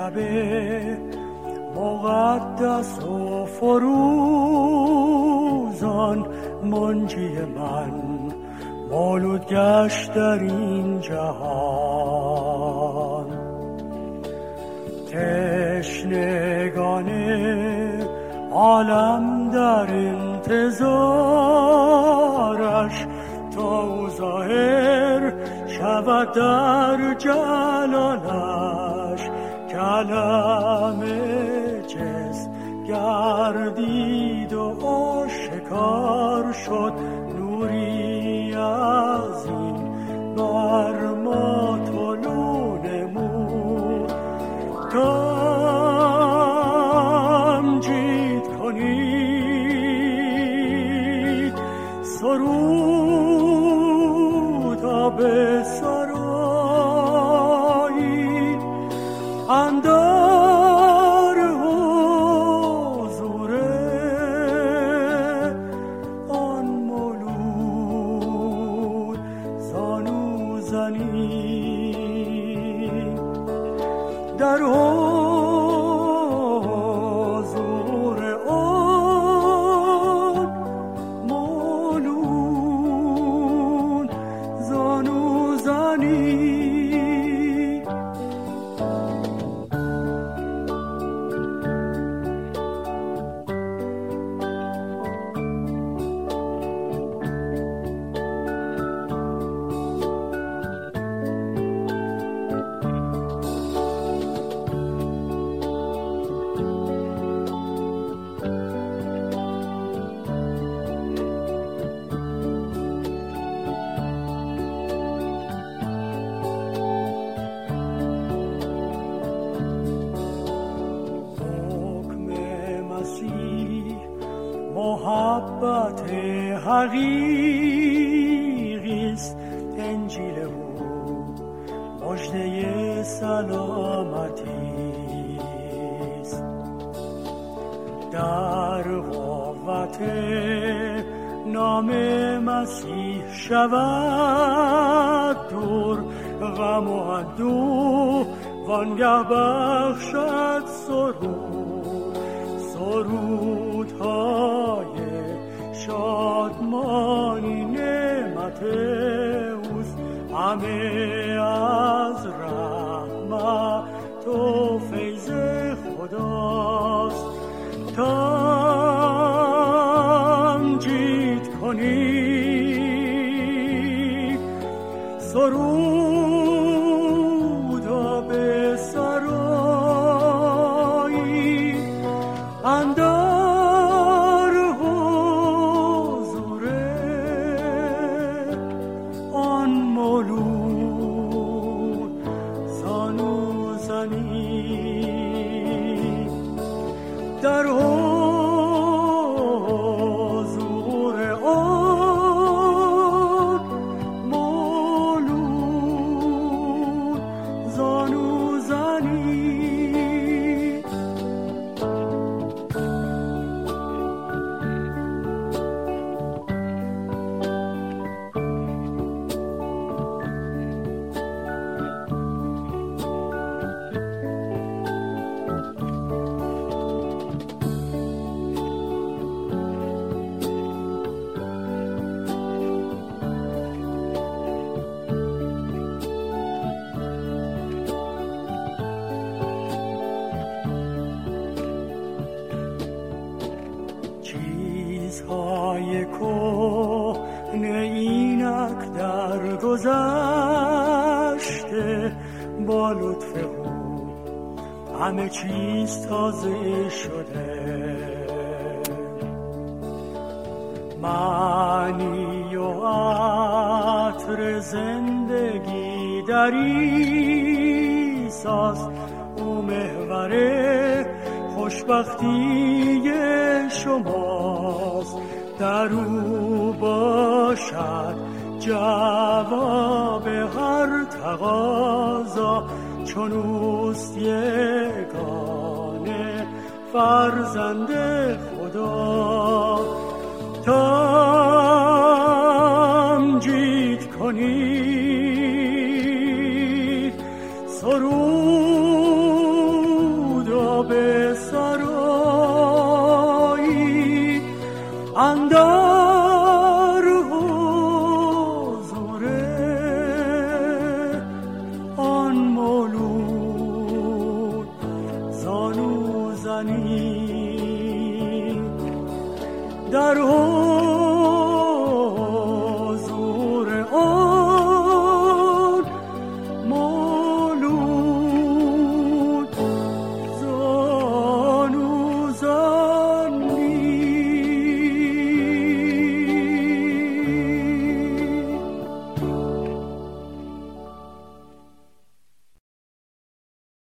شب مقدس و فروزان منجی من مولود گشت در این جهان. تشنگان عالم در انتظارش تا او ظاهر شود در جلالش. کلم جسم گردید و آشکار شد، نوری عظیم بر ما طلوع نمود. تمجید کنید سرودا به سرایی اندر حضور آن مولود زانو زنی. در حضور آن مولود زانو زنی. محبت حقیقیست انجیل او، مژده سلامتیست. در قوت نام مسیح شود دور غم و اندوه، وانگه بخشد سرودهای شادمانی نعمت اوست. همه از رحمت و فیض خداست. تمجید کنید سرودا به سرایی اندر حضور آن مولود زانو زنی. در حضور آن مولود زانو زنی. چیزهای کهنه اینک در گذشته، با لطف او همه چیز تازه شده. معنی و عطر زندگی در عیسی‌ست، او محور خوشبختی شماست. در او باشد جواب هر تقاضا، چون اوست یگانه فرزند خدا. تمجید کنید